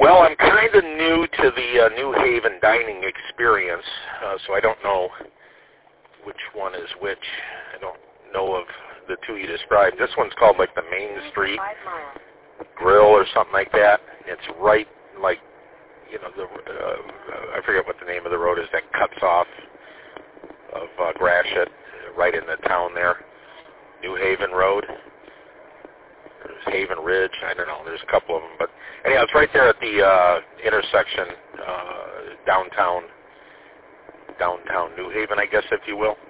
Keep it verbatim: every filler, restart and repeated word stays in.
Well, I'm kind of new to the uh, New Haven dining experience, uh, so I don't know which one is which. I don't know of the two you described. This one's called like the Main Street Grill or something like that. It's right like, you know, the uh, I forget what the name of the road is that cuts off of uh, Gratiot, right in the town there. New Haven Road. There's Haven Ridge. I don't know. There's a couple of them, but anyhow, it's right there at the uh, intersection, uh, downtown, downtown New Haven, I guess, if you will.